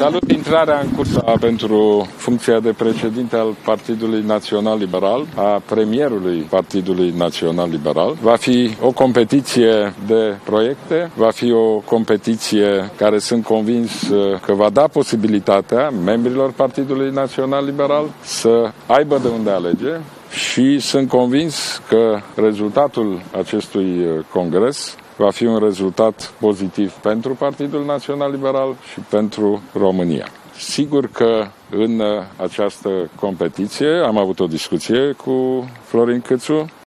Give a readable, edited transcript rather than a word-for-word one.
Salut intrarea în cursa pentru funcția de președinte al Partidului Național Liberal, a premierului Partidului Național Liberal. Va fi o competiție de proiecte, va fi o competiție care sunt convins că va da posibilitatea membrilor Partidului Național Liberal să aibă de unde alege și sunt convins că rezultatul acestui congres va fi un rezultat pozitiv pentru Partidul Național Liberal și pentru România. Sigur că în această competiție am avut o discuție cu Florin Câțu.